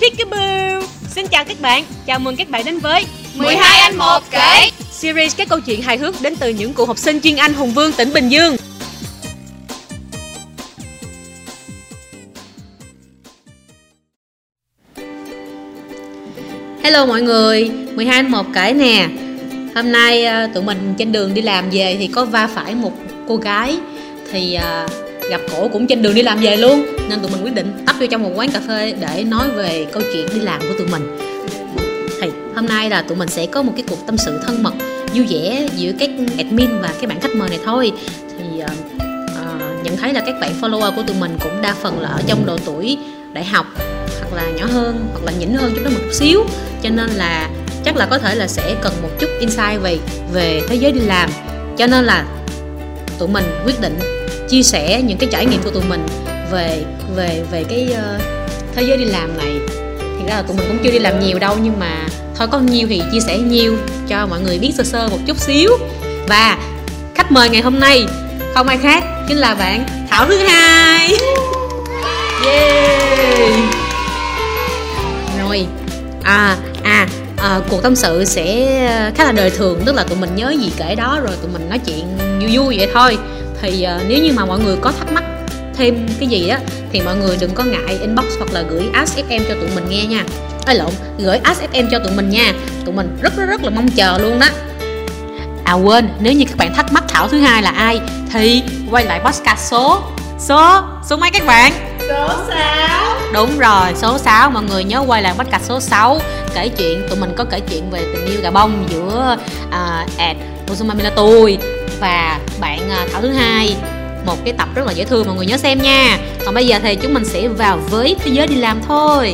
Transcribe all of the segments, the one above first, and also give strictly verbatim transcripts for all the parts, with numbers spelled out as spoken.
Peekaboo. Xin chào các bạn, chào mừng các bạn đến với mười hai anh một kể, series các câu chuyện hài hước đến từ những cựu học sinh chuyên Anh Hùng Vương, tỉnh Bình Dương. Hello mọi người, mười hai anh một kể nè. Hôm nay tụi mình trên đường đi làm về thì có va phải một cô gái. Thì uh, gặp cổ cũng trên đường đi làm về luôn, nên tụi mình quyết định tấp vô trong một quán cà phê để nói về câu chuyện đi làm của tụi mình. Thì hôm nay là tụi mình sẽ có một cái cuộc tâm sự thân mật, vui vẻ giữa các admin và các bạn khách mời này thôi. Thì uh, uh, nhận thấy là các bạn follower của tụi mình cũng đa phần là ở trong độ tuổi đại học, hoặc là nhỏ hơn, hoặc là nhỉnh hơn chúng nó một chút xíu. Cho nên là chắc là có thể là sẽ cần một chút insight về về thế giới đi làm. Cho nên là tụi mình quyết định chia sẻ những cái trải nghiệm của tụi mình về về về cái uh, thế giới đi làm này. Thì ra là tụi mình cũng chưa đi làm nhiều đâu, nhưng mà thôi có nhiêu thì chia sẻ nhiêu cho mọi người biết sơ sơ một chút xíu. Và khách mời ngày hôm nay không ai khác chính là bạn Thảo thứ hai. Yeah. Rồi à à À, cuộc tâm sự sẽ khá là đời thường, tức là tụi mình nhớ gì kể đó rồi tụi mình nói chuyện vui vui vậy thôi. Thì uh, nếu như mà mọi người có thắc mắc thêm cái gì á thì mọi người đừng có ngại inbox hoặc là gửi Ask ép em cho tụi mình nghe nha. Ê lộn, gửi Ask ép em cho tụi mình nha. Tụi mình rất rất rất là mong chờ luôn đó. À quên, nếu như các bạn thắc mắc Thảo thứ hai là ai thì quay lại podcast số Số Số mấy các bạn? Số sáu. Đúng rồi, số sáu. Mọi người nhớ quay lại podcast số sáu. Kể chuyện, tụi mình có kể chuyện về tình yêu gà bông giữa uh, Ed Uzuma Milatui và bạn uh, Thảo thứ hai. Một cái tập rất là dễ thương, mọi người nhớ xem nha. Còn bây giờ thì chúng mình sẽ vào với thế giới đi làm thôi.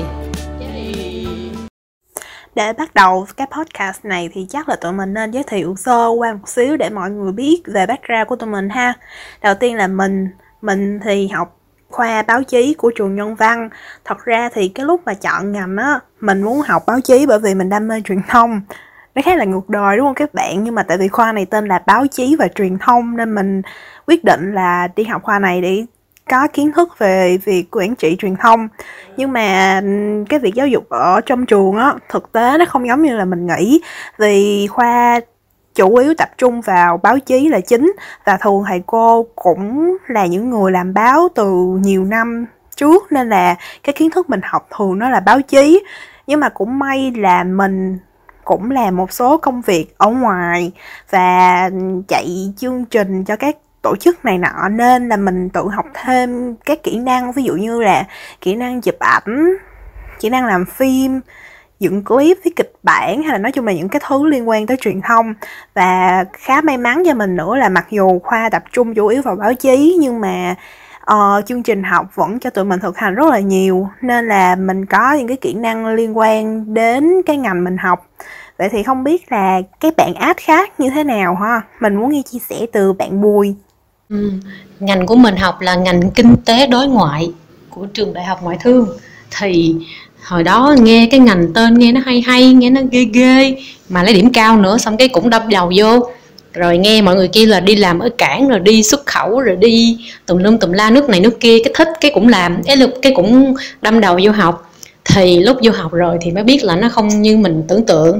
Để bắt đầu cái podcast này thì chắc là tụi mình nên giới thiệu sơ qua một xíu để mọi người biết về background của tụi mình ha. Đầu tiên là mình, mình thì học khoa báo chí của trường Nhân Văn. Thật ra thì cái lúc mà chọn ngành á, mình muốn học báo chí bởi vì mình đam mê truyền thông. Nó khá là ngược đời đúng không các bạn? Nhưng mà tại vì khoa này tên là báo chí và truyền thông nên mình quyết định là đi học khoa này để có kiến thức về việc quản trị truyền thông. Nhưng mà cái việc giáo dục ở trong trường á, thực tế nó không giống như là mình nghĩ. Vì khoa chủ yếu tập trung vào báo chí là chính, và thường thầy cô cũng là những người làm báo từ nhiều năm trước, nên là cái kiến thức mình học thường nó là báo chí. Nhưng mà cũng may là mình cũng làm một số công việc ở ngoài và chạy chương trình cho các tổ chức này nọ, nên là mình tự học thêm các kỹ năng, ví dụ như là kỹ năng chụp ảnh, kỹ năng làm phim, dựng clip, viết kịch bản, hay là nói chung là những cái thứ liên quan tới truyền thông. Và khá may mắn cho mình nữa là mặc dù khoa tập trung chủ yếu vào báo chí, nhưng mà uh, chương trình học vẫn cho tụi mình thực hành rất là nhiều, nên là mình có những cái kỹ năng liên quan đến cái ngành mình học. Vậy thì không biết là các bạn át khác như thế nào ha? Mình muốn nghe chia sẻ từ bạn Bùi. Ừ, ngành của mình học là ngành kinh tế đối ngoại của trường Đại học Ngoại thương. Thì hồi đó nghe cái ngành tên nghe nó hay hay, nghe nó ghê ghê, mà lấy điểm cao nữa, xong cái cũng đâm đầu vô. Rồi nghe mọi người kêu là đi làm ở cảng, rồi đi xuất khẩu, rồi đi tùm lum tùm la nước này nước kia, cái thích cái cũng làm, cái cái cũng đâm đầu vô học. Thì lúc vô học rồi thì mới biết là nó không như mình tưởng tượng.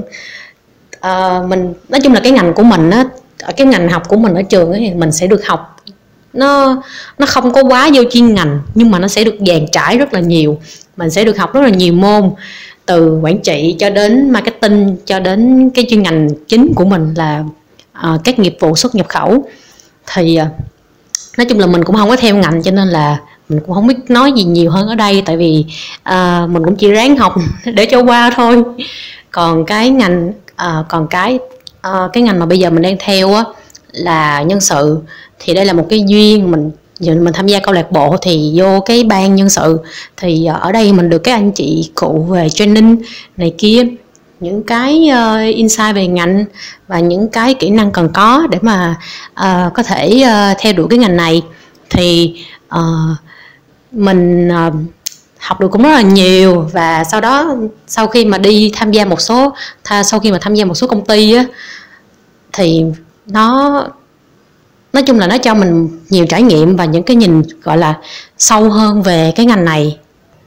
À, mình nói chung là cái ngành của mình á, ở cái ngành học của mình ở trường ấy, thì mình sẽ được học nó nó không có quá vô chuyên ngành, nhưng mà nó sẽ được dàn trải rất là nhiều. Mình sẽ được học rất là nhiều môn, từ quản trị cho đến marketing, cho đến cái chuyên ngành chính của mình là uh, các nghiệp vụ xuất nhập khẩu. Thì uh, nói chung là mình cũng không có theo ngành, cho nên là mình cũng không biết nói gì nhiều hơn ở đây, tại vì uh, mình cũng chỉ ráng học để cho qua thôi. Còn cái ngành uh, còn cái uh, cái ngành mà bây giờ mình đang theo á là nhân sự. Thì đây là một cái duyên, mình mình tham gia câu lạc bộ thì vô cái ban nhân sự. Thì ở đây mình được các anh chị cụ về training này kia, những cái uh, insight về ngành và những cái kỹ năng cần có để mà uh, có thể uh, theo đuổi cái ngành này. Thì uh, mình uh, học được cũng rất là nhiều. Và sau đó sau khi mà đi tham gia một số tha, sau khi mà tham gia một số công ty á, thì nó nói chung là nó cho mình nhiều trải nghiệm và những cái nhìn gọi là sâu hơn về cái ngành này.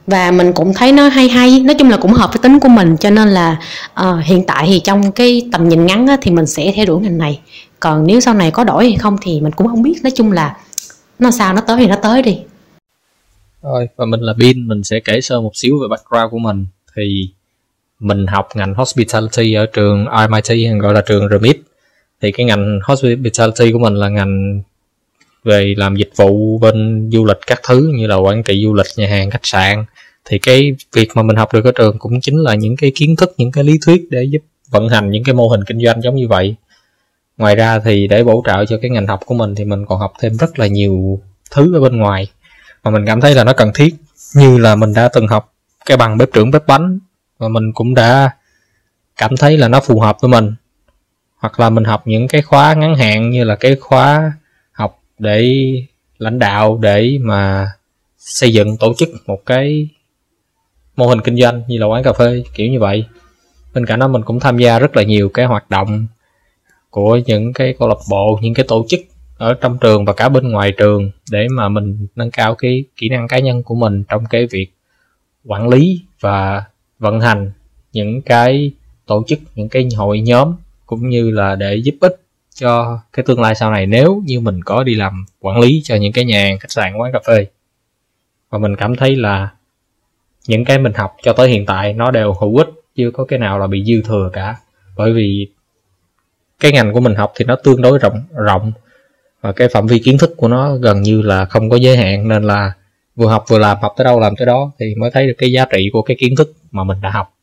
và mình cũng thấy nó hay hay, nói chung là cũng hợp với tính của mình, cho nên là uh, hiện tại thì trong cái tầm nhìn ngắn á, thì mình sẽ theo đuổi ngành này. Còn nếu sau này có đổi hay không thì mình cũng không biết, nói chung là nó sao nó tới thì nó tới đi. Rồi, và mình là Bin, mình sẽ kể sơ một xíu về background của mình. Thì mình học ngành Hospitality ở trường R M I T, gọi là trường R M I T. Thì cái ngành Hospitality của mình là ngành về làm dịch vụ bên du lịch các thứ, như là quản trị du lịch, nhà hàng, khách sạn. Thì cái việc mà mình học được ở trường cũng chính là những cái kiến thức, những cái lý thuyết để giúp vận hành những cái mô hình kinh doanh giống như vậy. Ngoài ra thì để bổ trợ cho cái ngành học của mình thì mình còn học thêm rất là nhiều thứ ở bên ngoài mà mình cảm thấy là nó cần thiết, như là mình đã từng học cái bằng bếp trưởng bếp bánh và mình cũng đã cảm thấy là nó phù hợp với mình. Hoặc là mình học những cái khóa ngắn hạn như là cái khóa học để lãnh đạo, để mà xây dựng tổ chức một cái mô hình kinh doanh như là quán cà phê, kiểu như vậy. Bên cạnh đó mình cũng tham gia rất là nhiều cái hoạt động của những cái câu lạc bộ, những cái tổ chức ở trong trường và cả bên ngoài trường, để mà mình nâng cao cái kỹ năng cá nhân của mình trong cái việc quản lý và vận hành những cái tổ chức, những cái hội nhóm, cũng như là để giúp ích cho cái tương lai sau này nếu như mình có đi làm quản lý cho những cái nhà hàng, khách sạn, quán cà phê. Và mình cảm thấy là những cái mình học cho tới hiện tại nó đều hữu ích, chưa có cái nào là bị dư thừa cả. Bởi vì cái ngành của mình học thì nó tương đối rộng rộng và cái phạm vi kiến thức của nó gần như là không có giới hạn, nên là vừa học vừa làm, học tới đâu làm tới đó, thì mới thấy được cái giá trị của cái kiến thức mà mình đã học.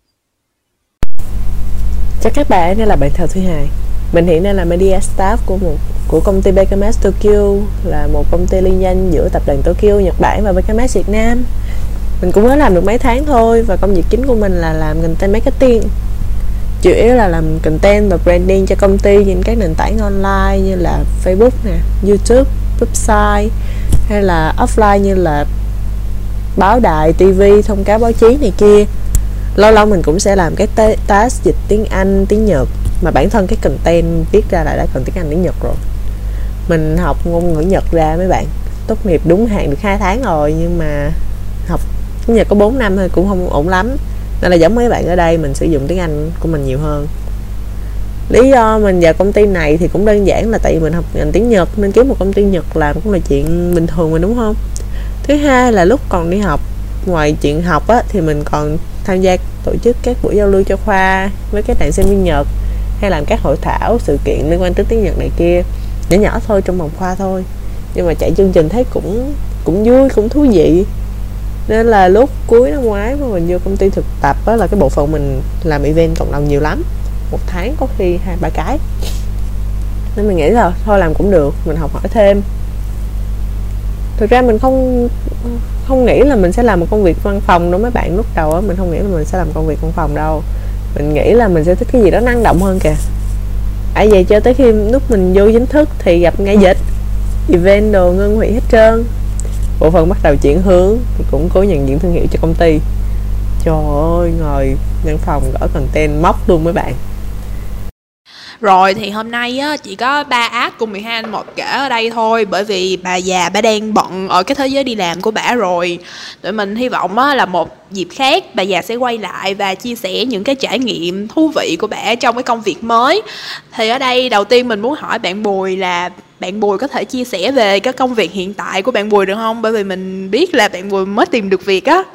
Chào các bạn, đây là bạn Thảo Thúy Hài. Mình hiện nay là media staff của một của công ty bê ca em ét Tokyo, là một công ty liên danh giữa tập đoàn Tokyo Nhật Bản và bê ca em ét Việt Nam. Mình cũng mới làm được mấy tháng thôi, và công việc chính của mình là làm content marketing. Chủ yếu là làm content và branding cho công ty trên các nền tảng online như là Facebook nè, YouTube, website, hay là offline như là báo đài, ti vi, thông cáo báo chí này kia. Lâu lâu mình cũng sẽ làm cái task dịch tiếng Anh, tiếng Nhật, mà bản thân cái content viết ra lại đã cần tiếng Anh, tiếng Nhật rồi. Mình học ngôn ngữ Nhật ra mấy bạn, tốt nghiệp đúng hạn được hai tháng rồi, nhưng mà học tiếng Nhật có bốn năm thôi cũng không ổn lắm. Nên là giống mấy bạn ở đây, mình sử dụng tiếng Anh của mình nhiều hơn. Lý do mình vào công ty này thì cũng đơn giản là tại vì mình học ngành tiếng Nhật, nên kiếm một công ty Nhật làm cũng là chuyện bình thường mà, đúng không? Thứ hai là lúc còn đi học, ngoài chuyện học á, thì mình còn tham gia tổ chức các buổi giao lưu cho khoa với các bạn sinh viên Nhật, hay làm các hội thảo, sự kiện liên quan tới tiếng Nhật này kia, nhỏ nhỏ thôi, trong vòng khoa thôi. Nhưng mà chạy chương trình thấy cũng cũng vui, cũng thú vị. Nên là lúc cuối năm ngoái mà mình vô công ty thực tập á, là cái bộ phận mình làm event cộng đồng nhiều lắm, một tháng có khi hai ba cái. Nên mình nghĩ là thôi làm cũng được, mình học hỏi thêm. Thực ra mình không không nghĩ là mình sẽ làm một công việc văn phòng đâu mấy bạn. Lúc đầu á, mình không nghĩ là mình sẽ làm công việc văn phòng đâu. Mình nghĩ là mình sẽ thích cái gì đó năng động hơn kìa. À vậy cho tới khi lúc mình vô chính thức thì gặp ngay dịch, event đồ ngưng hủy hết trơn. Bộ phận bắt đầu chuyển hướng, thì cũng cố nhận diện thương hiệu cho công ty. Trời ơi, ngồi văn phòng gõ content móc luôn mấy bạn. Rồi thì hôm nay á, chỉ có ba ác cùng mười hai anh một kể ở đây thôi. Bởi vì bà già bà đang bận ở cái thế giới đi làm của bà rồi. Tụi mình hy vọng á, là một dịp khác bà già sẽ quay lại và chia sẻ những cái trải nghiệm thú vị của bà trong cái công việc mới. Thì ở đây đầu tiên mình muốn hỏi bạn Bùi là bạn Bùi có thể chia sẻ về cái công việc hiện tại của bạn Bùi được không? Bởi vì mình biết là bạn Bùi mới tìm được việc á.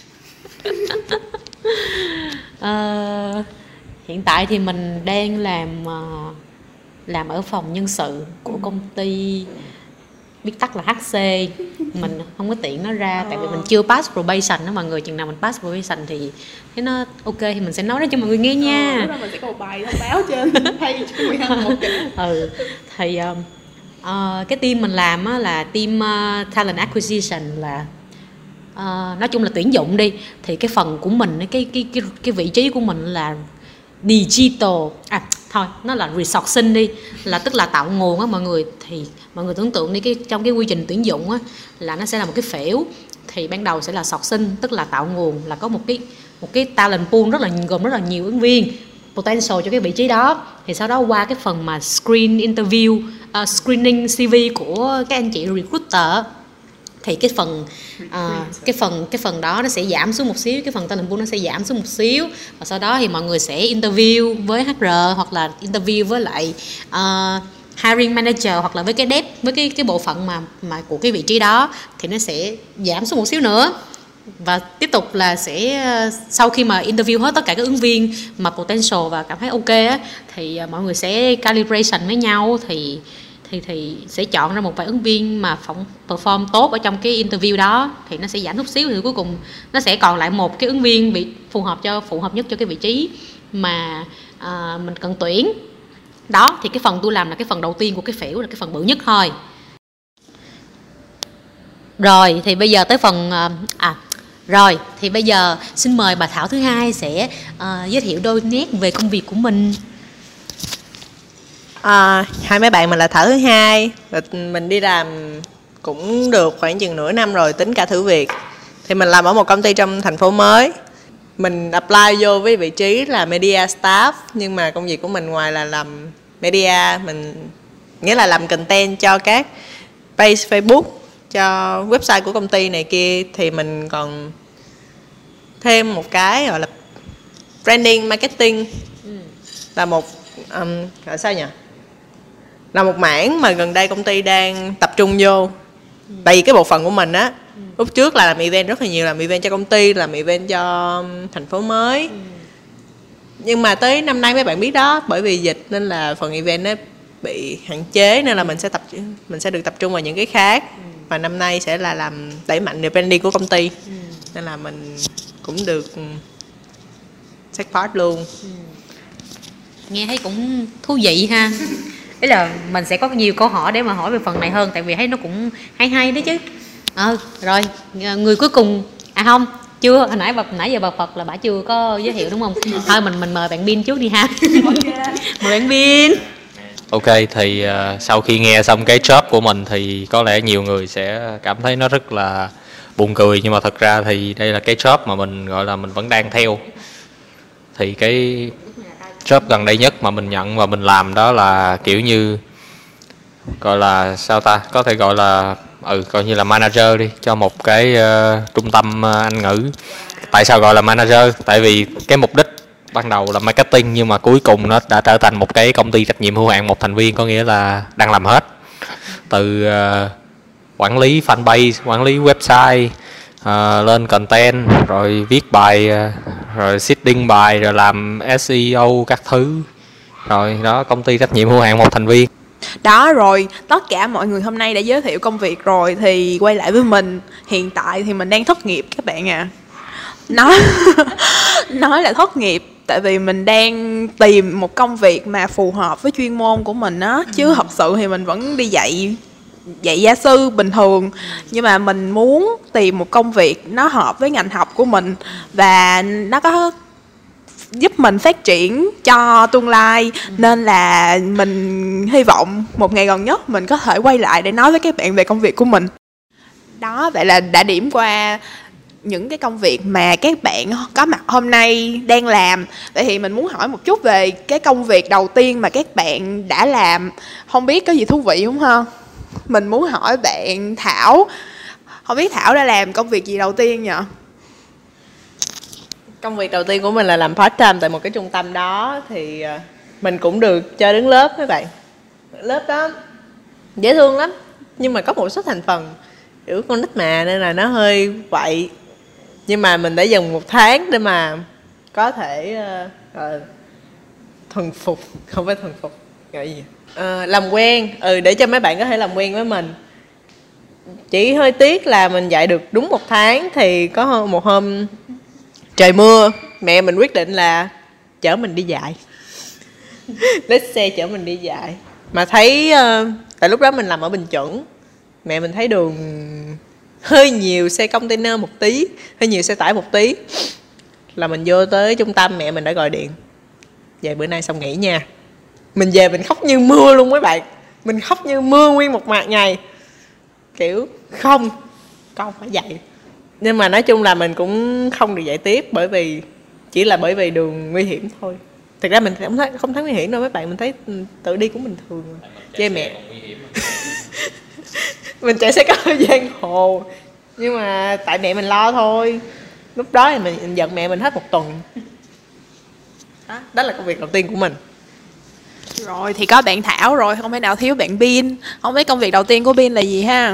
uh... Hiện tại thì mình đang làm uh, làm ở phòng nhân sự của công ty, viết tắt là hát xê. Mình không có tiện nó ra tại vì mình chưa pass probation đó mọi người. Chừng nào mình pass probation thì thấy nó ok thì mình sẽ nói nó cho mọi người nghe nha. Ừ, mình sẽ có một bài thông báo trên page của mười hai một kể. Ừ thì uh, uh, cái team mình làm á, là team uh, talent acquisition, là uh, nói chung là tuyển dụng đi. Thì cái phần của mình, cái cái cái cái vị trí của mình là digital, à thôi nó là resourcing đi, là tức là tạo nguồn á mọi người. Thì mọi người tưởng tượng đi, cái trong cái quy trình tuyển dụng á là nó sẽ là một cái phễu. Thì ban đầu sẽ là sourcing, tức là tạo nguồn, là có một cái một cái talent pool rất là gồm rất là nhiều ứng viên potential cho cái vị trí đó. Thì sau đó qua cái phần mà screen interview, uh, screening xê vê của các anh chị recruiter, thì cái phần uh, cái phần cái phần đó nó sẽ giảm xuống một xíu, cái phần talent pool nó sẽ giảm xuống một xíu, và sau đó thì mọi người sẽ interview với hát rờ hoặc là interview với lại uh, hiring manager hoặc là với cái dev, với cái cái bộ phận mà mà của cái vị trí đó, thì nó sẽ giảm xuống một xíu nữa. Và tiếp tục là sẽ sau khi mà interview hết tất cả các ứng viên mà potential và cảm thấy ok á, thì mọi người sẽ calibration với nhau, thì thì thì sẽ chọn ra một vài ứng viên mà phỏng perform tốt ở trong cái interview đó, thì nó sẽ giảm chút xíu, thì cuối cùng nó sẽ còn lại một cái ứng viên bị phù hợp cho phù hợp nhất cho cái vị trí mà uh, mình cần tuyển. Đó thì cái phần tôi làm là cái phần đầu tiên của cái phễu, là cái phần bự nhất thôi. Rồi thì bây giờ tới phần uh, à rồi thì bây giờ xin mời bà Thảo thứ hai sẽ uh, giới thiệu đôi nét về công việc của mình. À, hai mấy bạn mình là Thảo thứ hai, mình đi làm cũng được khoảng chừng nửa năm rồi tính cả thử việc. Thì mình làm ở một công ty trong thành phố mới. Mình apply vô với vị trí là media staff, nhưng mà công việc của mình ngoài là làm media, mình nghĩa là làm content cho các page Facebook, cho website của công ty này kia, thì mình còn thêm một cái gọi là branding marketing. ừ. Là một um, gọi sao nhỉ là một mảng mà gần đây công ty đang tập trung vô. ừ. Tại vì cái bộ phận của mình á, ừ. lúc trước là làm event rất là nhiều, làm event cho công ty, làm event cho thành phố mới. ừ. Nhưng mà tới năm nay mấy bạn biết đó, bởi vì dịch nên là phần event nó bị hạn chế, nên là mình sẽ tập mình sẽ được tập trung vào những cái khác. ừ. Và năm nay sẽ là làm đẩy mạnh được branding của công ty. ừ. Nên là mình cũng được take part luôn. ừ. Nghe thấy cũng thú vị ha. Ý là mình sẽ có nhiều câu hỏi để mà hỏi về phần này hơn, tại vì thấy nó cũng hay hay đấy chứ. Ờ rồi người cuối cùng à không chưa, hồi nãy bà, nãy giờ bà Phật là bà chưa có giới thiệu đúng không? Thôi mình mình mời bạn Bin trước đi ha. Mời bạn Bin. Ok, thì uh, sau khi nghe xong cái job của mình thì có lẽ nhiều người sẽ cảm thấy nó rất là buồn cười, nhưng mà thật ra thì đây là cái job mà mình gọi là mình vẫn đang theo. Thì cái job gần đây nhất mà mình nhận và mình làm đó là kiểu như gọi là sao ta, có thể gọi là ừ coi như là manager đi cho một cái uh, trung tâm uh, Anh ngữ. Tại sao gọi là manager? Tại vì cái mục đích ban đầu là marketing, nhưng mà cuối cùng nó đã trở thành một cái công ty trách nhiệm hữu hạn một thành viên, có nghĩa là đang làm hết từ uh, quản lý fanpage, quản lý website, uh, lên content, rồi viết bài, uh, rồi seeding bài, rồi làm ét e o các thứ. Rồi đó, công ty trách nhiệm hữu hạn một thành viên. Đó, rồi tất cả mọi người hôm nay đã giới thiệu công việc rồi, thì quay lại với mình. Hiện tại thì mình đang thất nghiệp các bạn à. Nói nói là thất nghiệp tại vì mình đang tìm một công việc mà phù hợp với chuyên môn của mình á, chứ thật sự thì mình vẫn đi dạy dạy gia sư bình thường, nhưng mà mình muốn tìm một công việc nó hợp với ngành học của mình và nó có giúp mình phát triển cho tương lai. Nên là mình hy vọng một ngày gần nhất mình có thể quay lại để nói với các bạn về công việc của mình. Đó, vậy là đã điểm qua những cái công việc mà các bạn có mặt hôm nay đang làm. Vậy thì mình muốn hỏi một chút về cái công việc đầu tiên mà các bạn đã làm. Không biết có gì thú vị không ha? Mình muốn hỏi bạn Thảo. Không biết Thảo đã làm công việc gì đầu tiên nhỉ? Công việc đầu tiên của mình là làm part time tại một cái trung tâm đó. Thì mình cũng được cho đứng lớp mấy bạn. Lớp đó dễ thương lắm, nhưng mà có một số thành phần kiểu con nít mà, nên là nó hơi quậy. Nhưng mà mình đã dừng một tháng để mà có thể uh, uh, thuần phục, không phải thuần phục, gọi gì uh, làm quen, ừ để cho mấy bạn có thể làm quen với mình. Chỉ hơi tiếc là mình dạy được đúng một tháng thì có một hôm trời mưa, mẹ mình quyết định là chở mình đi dạy. Lấy xe chở mình đi dạy. Mà thấy uh, tại lúc đó mình làm ở Bình Chuẩn, mẹ mình thấy đường hơi nhiều xe container một tí, hơi nhiều xe tải một tí, là mình vô tới trung tâm, mẹ mình đã gọi điện: về bữa nay xong nghỉ nha. Mình về mình khóc như mưa luôn mấy bạn. Mình khóc như mưa nguyên một mặt ngày. Kiểu không, con phải dạy. Nhưng mà nói chung là mình cũng không được dạy tiếp, bởi vì chỉ là bởi vì đường nguy hiểm thôi. Thực ra mình không thấy, không thấy nguy hiểm đâu mấy bạn, mình thấy tự đi cũng bình thường. Chê mẹ mình chạy xe có hơi giang hồ, nhưng mà tại mẹ mình lo thôi. Lúc đó thì mình, mình giận mẹ mình hết một tuần. Đó, đó là công việc đầu tiên của mình. Rồi thì có bạn Thảo rồi, không thể nào thiếu bạn Bin. Không biết công việc đầu tiên của Bin là gì ha?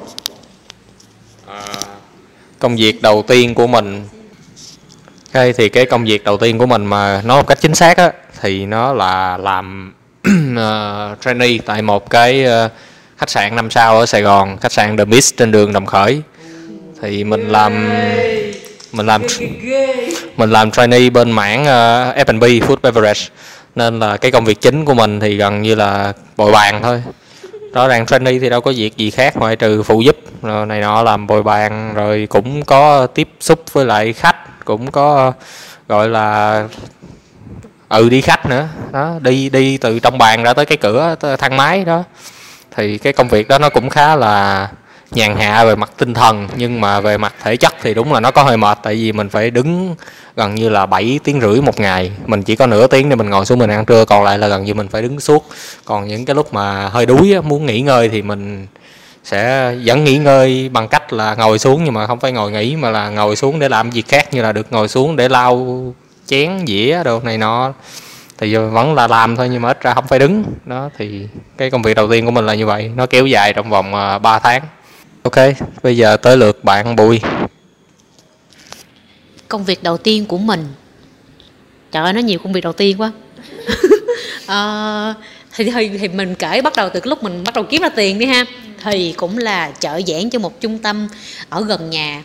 À, công việc đầu tiên của mình okay, thì cái công việc đầu tiên của mình mà nói một cách chính xác á, thì nó là làm uh, trainee tại một cái uh, khách sạn năm sao ở Sài Gòn, khách sạn The Mist trên đường Đồng Khởi. Thì mình làm mình làm mình làm trainee bên mảng uh, ép and bê, food beverage, nên là cái công việc chính của mình thì gần như là bồi bàn thôi. Rõ ràng trainee thì đâu có việc gì khác ngoại trừ phụ giúp rồi này nọ, làm bồi bàn, rồi cũng có tiếp xúc với lại khách, cũng có gọi là ừ đi khách nữa đó, đi đi từ trong bàn ra tới cái cửa tới thang máy đó. Thì cái công việc đó nó cũng khá là nhàn hạ về mặt tinh thần, nhưng mà về mặt thể chất thì đúng là nó có hơi mệt, tại vì mình phải đứng gần như là bảy tiếng rưỡi một ngày. Mình chỉ có nửa tiếng để mình ngồi xuống mình ăn trưa, còn lại là gần như mình phải đứng suốt. Còn những cái lúc mà hơi đuối muốn nghỉ ngơi thì mình sẽ vẫn nghỉ ngơi bằng cách là ngồi xuống, nhưng mà không phải ngồi nghỉ mà là ngồi xuống để làm việc khác, như là được ngồi xuống để lau chén dĩa đồ này nọ, thì vẫn là làm thôi nhưng mà ít ra không phải đứng đó. Thì cái công việc đầu tiên của mình là như vậy, nó kéo dài trong vòng uh, ba tháng. Ok, bây giờ tới lượt bạn Bùi. Công việc đầu tiên của mình, trời ơi nó nhiều công việc đầu tiên quá. à, thì, thì thì mình kể bắt đầu từ cái lúc mình bắt đầu kiếm ra tiền đi ha. Thì cũng là trợ giảng cho một trung tâm ở gần nhà.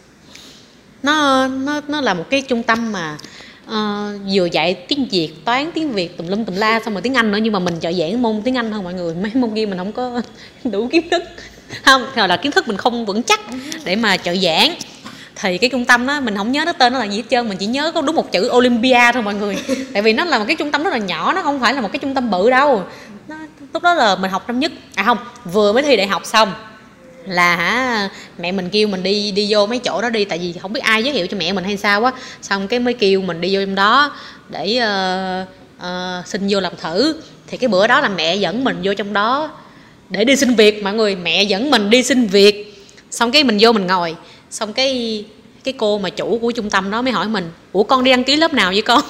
Nó nó nó là một cái trung tâm mà uh, vừa dạy tiếng Việt, toán, tiếng Việt tùm lum tùm la, xong rồi tiếng Anh nữa, nhưng mà mình trợ giảng môn tiếng Anh thôi mọi người. Mấy môn kia mình không có đủ kiến thức. Không, hoặc là kiến thức mình không vững chắc để mà trợ giảng. Thì cái trung tâm đó mình không nhớ nó tên nó là gì hết trơn, mình chỉ nhớ có đúng một chữ Olympia thôi mọi người. Tại vì nó là một cái trung tâm rất là nhỏ, nó không phải là một cái trung tâm bự đâu. Nó, lúc đó là mình học năm nhất, à không, vừa mới thi đại học xong là hả, mẹ mình kêu mình đi đi vô mấy chỗ đó đi, tại vì không biết ai giới thiệu cho mẹ mình hay sao á, xong cái mới kêu mình đi vô trong đó để uh, uh, xin vô làm thử. Thì cái bữa đó là mẹ dẫn mình vô trong đó để đi xin việc mọi người, mẹ dẫn mình đi xin việc. Xong cái mình vô mình ngồi, xong cái cái cô mà chủ của trung tâm đó mới hỏi mình, ủa con đi đăng ký lớp nào vậy con?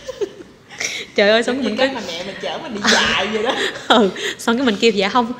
Trời ơi, xong cái mình cái mà mẹ mình chở mình đi dạy vậy đó. ừ, xong cái mình kêu dạ không,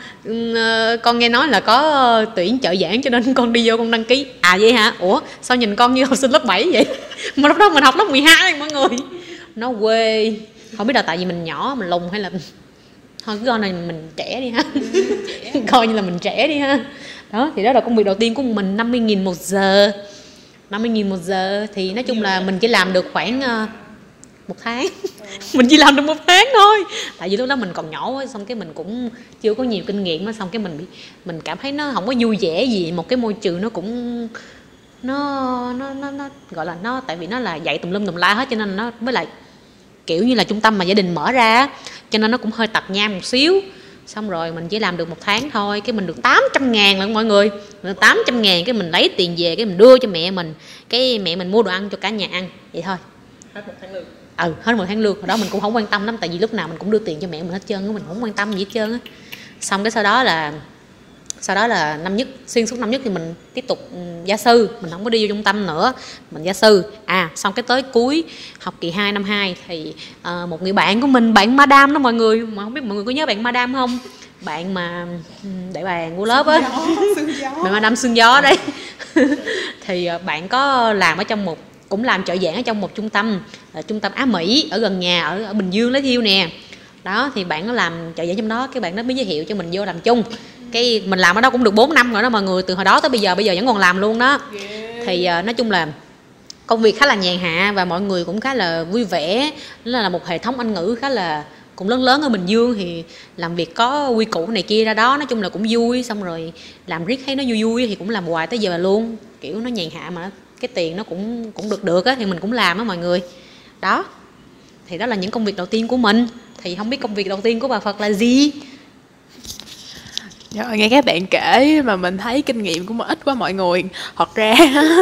con nghe nói là có tuyển trợ giảng cho nên con đi vô con đăng ký. À vậy hả? Ủa sao nhìn con như học sinh lớp bảy vậy? Mà lúc đó mình học lớp mười hai mọi người. Nó quê, không biết là tại vì mình nhỏ mình lùn hay là thôi cứ coi này mình trẻ đi ha. Coi như là mình trẻ đi ha. Đó thì đó là công việc đầu tiên của mình, năm mươi nghìn một giờ. năm mươi nghìn một giờ thì nói chung là mình chỉ làm được khoảng uh, một tháng. Mình chỉ làm được một tháng thôi, tại vì lúc đó mình còn nhỏ quá, xong cái mình cũng chưa có nhiều kinh nghiệm á, xong cái mình bị mình cảm thấy nó không có vui vẻ gì, một cái môi trường nó cũng nó nó nó, nó gọi là nó, tại vì nó là dạy tùm lum tùm la hết, cho nên nó với lại kiểu như là trung tâm mà gia đình mở ra, cho nên nó cũng hơi tạp nham một xíu. Xong rồi mình chỉ làm được một tháng thôi, cái mình được tám trăm ngàn lận mọi người. Mình được tám trăm ngàn, cái mình lấy tiền về, cái mình đưa cho mẹ mình. Cái mẹ mình mua đồ ăn cho cả nhà ăn, vậy thôi. Hết một tháng lương. Ừ, hết một tháng lương. Hồi đó mình cũng không quan tâm lắm, tại vì lúc nào mình cũng đưa tiền cho mẹ mình hết trơn, mình không quan tâm gì hết trơn á. Xong cái sau đó là sau đó là năm nhất, xuyên suốt năm nhất thì mình tiếp tục gia sư, mình không có đi vô trung tâm nữa, mình gia sư. À, xong cái tới cuối học kỳ hai năm hai thì uh, một người bạn của mình, bạn Madam đó mọi người, mà không biết mọi người có nhớ bạn Madam không? Bạn mà đại bàng của lớp á, bạn Madam Sương Gió đấy. Thì uh, bạn có làm ở trong một, cũng làm trợ giảng ở trong một trung tâm, uh, trung tâm Á Mỹ ở gần nhà, ở, ở Bình Dương Lấy Thiêu nè. Đó thì bạn có làm trợ giảng trong đó, cái bạn đó mới giới thiệu cho mình vô làm chung. Cái mình làm ở đó cũng được bốn năm rồi đó mọi người, từ hồi đó tới bây giờ, bây giờ vẫn còn làm luôn đó. Thì uh, nói chung là công việc khá là nhàn hạ và mọi người cũng khá là vui vẻ. Nó là một hệ thống Anh ngữ khá là cũng lớn lớn ở Bình Dương, thì làm việc có quy củ này kia ra đó, nói chung là cũng vui. Xong rồi làm riết thấy nó vui vui thì cũng làm hoài tới giờ luôn, kiểu nó nhàn hạ mà cái tiền nó cũng cũng được được á, thì mình cũng làm á mọi người. Đó thì đó là những công việc đầu tiên của mình. Thì không biết công việc đầu tiên của bà Phật là gì? Rồi, nghe các bạn kể mà mình thấy kinh nghiệm của mình ít quá mọi người. Thật ra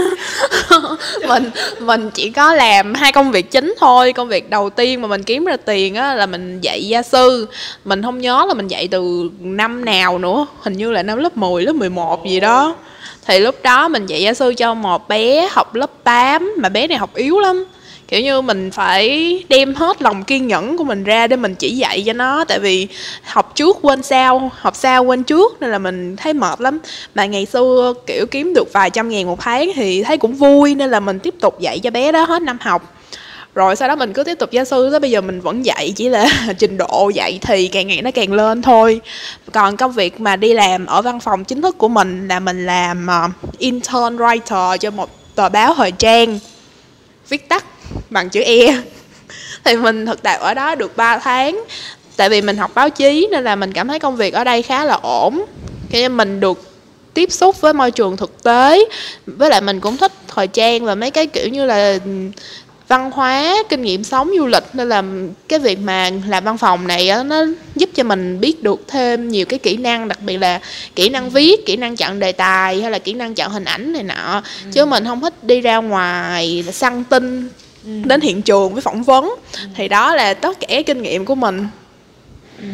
mình mình chỉ có làm hai công việc chính thôi. Công việc đầu tiên mà mình kiếm ra tiền á là mình dạy gia sư. Mình không nhớ là mình dạy từ năm nào nữa, hình như là năm lớp mười, lớp mười một gì đó. Thì lúc đó mình dạy gia sư cho một bé học lớp tám, mà bé này học yếu lắm. Kiểu như mình phải đem hết lòng kiên nhẫn của mình ra để mình chỉ dạy cho nó. Tại vì học trước quên sau, học sau quên trước, nên là mình thấy mệt lắm. Mà ngày xưa kiểu kiếm được vài trăm ngàn một tháng thì thấy cũng vui, nên là mình tiếp tục dạy cho bé đó hết năm học. Rồi sau đó mình cứ tiếp tục gia sư tới bây giờ mình vẫn dạy, chỉ là trình độ dạy thì càng ngày nó càng lên thôi. Còn công việc mà đi làm ở văn phòng chính thức của mình là mình làm uh, intern writer cho một tờ báo thời trang, viết tắt bằng chữ E. Thì mình thực tập ở đó được ba tháng. Tại vì mình học báo chí nên là mình cảm thấy công việc ở đây khá là ổn. Cái mình được tiếp xúc với môi trường thực tế. Với lại mình cũng thích thời trang và mấy cái kiểu như là văn hóa, kinh nghiệm sống, du lịch. Nên là cái việc mà làm văn phòng này á, nó giúp cho mình biết được thêm nhiều cái kỹ năng. Đặc biệt là kỹ năng viết, kỹ năng chọn đề tài hay là kỹ năng chọn hình ảnh này nọ. ừ. Chứ mình không thích đi ra ngoài săn tin, ừ. đến hiện trường với phỏng vấn. ừ. Thì đó là tất cả kinh nghiệm của mình. ừ.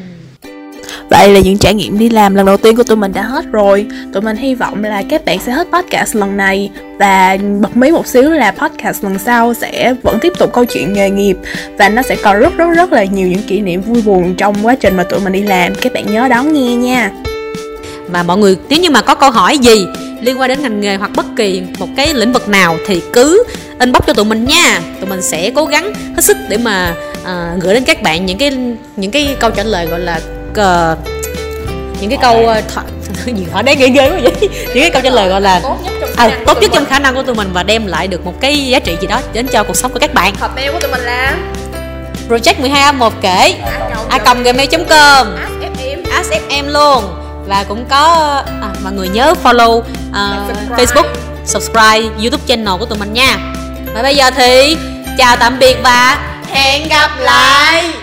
Vậy là những trải nghiệm đi làm lần đầu tiên của tụi mình đã hết rồi. Tụi mình hy vọng là các bạn sẽ thích podcast lần này. Và bật mí một xíu là podcast lần sau sẽ vẫn tiếp tục câu chuyện nghề nghiệp. Và nó sẽ còn rất rất rất là nhiều những kỷ niệm vui buồn trong quá trình mà tụi mình đi làm. Các bạn nhớ đón nghe nha. Mà mọi người nếu như mà có câu hỏi gì liên quan đến ngành nghề hoặc bất kỳ một cái lĩnh vực nào thì cứ inbox cho tụi mình nha. Tụi mình sẽ cố gắng hết sức để mà uh, gửi đến các bạn những cái những cái câu trả lời gọi là uh, những cái câu uh, th- gì hỏi đấy ghê ghê quá vậy. Những cái câu trả lời gọi là tốt nhất trong khả, à, tốt nhất trong khả năng của tụi mình và đem lại được một cái giá trị gì đó đến cho cuộc sống của các bạn. Hộp mail của tụi mình là project mười hai a một kể a còng gmail chấm com, ask ép em luôn. Và cũng có à, mọi người nhớ follow uh, Facebook, subscribe YouTube channel của tụi mình nha. Và bây giờ thì chào tạm biệt và hẹn gặp lại.